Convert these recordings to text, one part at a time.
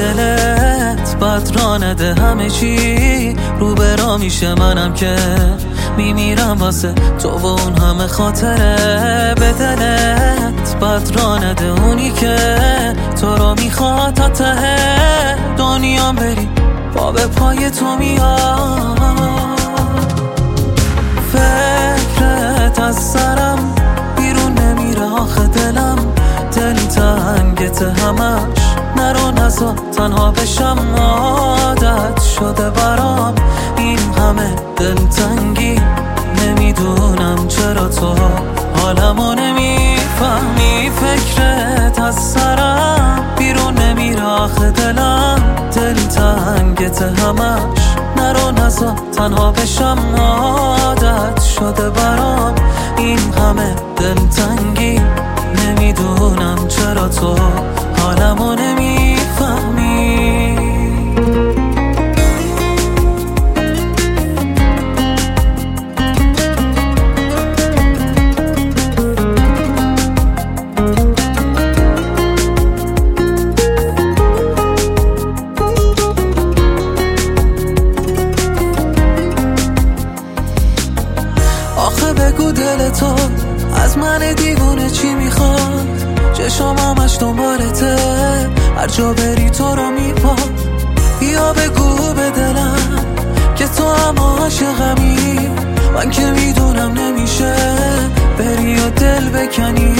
دلت بد را نده، همه چی رو به راه میشه. منم که میمیرم واسه تو و اون همه خاطره. به دلت بد را نده، اونی که تو رو میخواد تا ته دنیا بری پا به پای تو میاد. فکرت از سرم بیرون نمیره آخه دلم دل تنگته همش. نرو نزا تنها بشم، عادت شده برام این همه دلتنگی. نمیدونم چرا تو حالمو نمیفهمی. فکرت از سرم بیرون نمیره آخه دلم دل تنگته همش. نرو نزا تنها بشم، عادت شده برام این همه دلتنگی. نمیدونم چرا تو حالمو نمیفهمی. آخه بگو دل تو از من دیوونه چی میخواد؟ چشم همش دنبالته، هر جا بری تو رو میپاد. بیا بگو به دلم که تو هم عاشقمی، من که میدونم نمیشه بری و دل بکنی.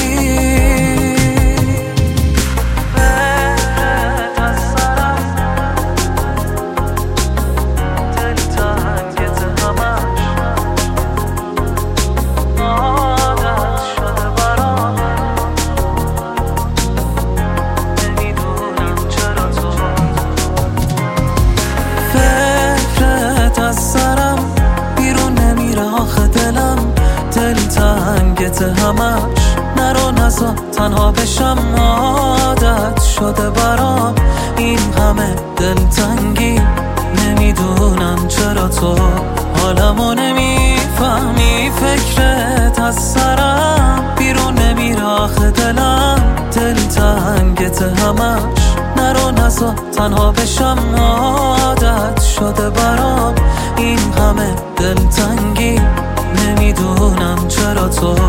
همش نرو نزا تنها بشم، عادت شده برام این همه دلتنگی. نمیدونم چرا تو حالمو نمیفهمی. فکرت از سرم بیرون نمیره آخه دلم دل تنگته همش. نرو نزا تنها بشم، عادت شده برام این همه دلتنگی. نمیدونم چرا تو